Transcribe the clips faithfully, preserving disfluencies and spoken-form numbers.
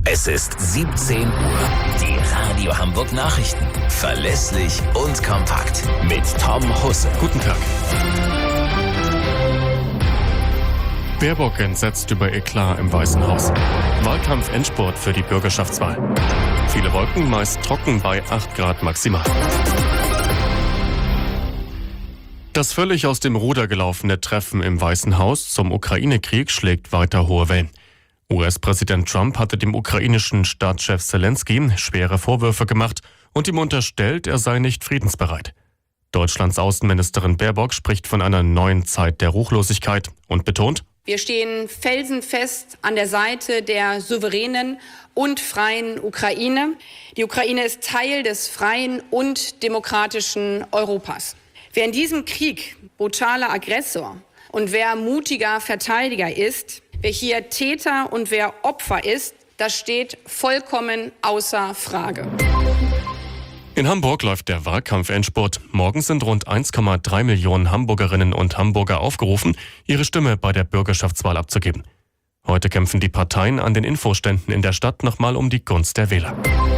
Es ist siebzehn Uhr. Die Radio Hamburg Nachrichten. Verlässlich und kompakt. Mit Tom Husse. Guten Tag. Baerbock entsetzt über Eklat im Weißen Haus. Wahlkampf-Endspurt für die Bürgerschaftswahl. Viele Wolken, meist trocken bei acht Grad maximal. Das völlig aus dem Ruder gelaufene Treffen im Weißen Haus zum Ukraine-Krieg schlägt weiter hohe Wellen. U S-Präsident Trump hatte dem ukrainischen Staatschef Zelensky schwere Vorwürfe gemacht und ihm unterstellt, er sei nicht friedensbereit. Deutschlands Außenministerin Baerbock spricht von einer neuen Zeit der Ruchlosigkeit und betont: Wir stehen felsenfest an der Seite der souveränen und freien Ukraine. Die Ukraine ist Teil des freien und demokratischen Europas. Wer in diesem Krieg brutaler Aggressor und wer mutiger Verteidiger ist, wer hier Täter und wer Opfer ist, das steht vollkommen außer Frage. In Hamburg läuft der Wahlkampf-Endspurt. Morgen sind rund eins Komma drei Millionen Hamburgerinnen und Hamburger aufgerufen, ihre Stimme bei der Bürgerschaftswahl abzugeben. Heute kämpfen die Parteien an den Infoständen in der Stadt nochmal um die Gunst der Wähler.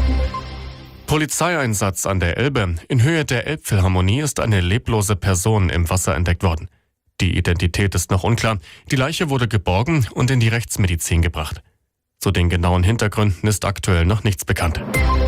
Polizeieinsatz an der Elbe. In Höhe der Elbphilharmonie ist eine leblose Person im Wasser entdeckt worden. Die Identität ist noch unklar. Die Leiche wurde geborgen und in die Rechtsmedizin gebracht. Zu den genauen Hintergründen ist aktuell noch nichts bekannt.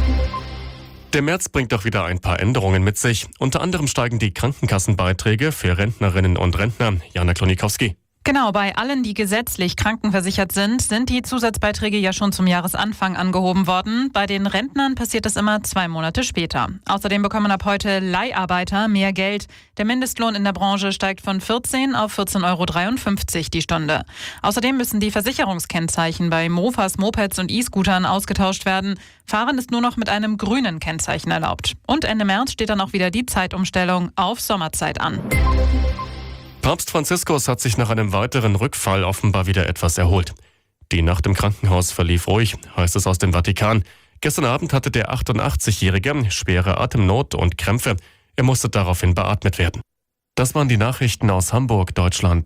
Der März bringt auch wieder ein paar Änderungen mit sich. Unter anderem steigen die Krankenkassenbeiträge für Rentnerinnen und Rentner. Jana Klonikowski. Genau, bei allen, die gesetzlich krankenversichert sind, sind die Zusatzbeiträge ja schon zum Jahresanfang angehoben worden. Bei den Rentnern passiert es immer zwei Monate später. Außerdem bekommen ab heute Leiharbeiter mehr Geld. Der Mindestlohn in der Branche steigt von vierzehn auf vierzehn Euro dreiundfünfzig die Stunde. Außerdem müssen die Versicherungskennzeichen bei Mofas, Mopeds und E-Scootern ausgetauscht werden. Fahren ist nur noch mit einem grünen Kennzeichen erlaubt. Und Ende März steht dann auch wieder die Zeitumstellung auf Sommerzeit an. Papst Franziskus hat sich nach einem weiteren Rückfall offenbar wieder etwas erholt. Die Nacht im Krankenhaus verlief ruhig, heißt es aus dem Vatikan. Gestern Abend hatte der achtundachtzigjährige schwere Atemnot und Krämpfe. Er musste daraufhin beatmet werden. Das waren die Nachrichten aus Hamburg, Deutschland.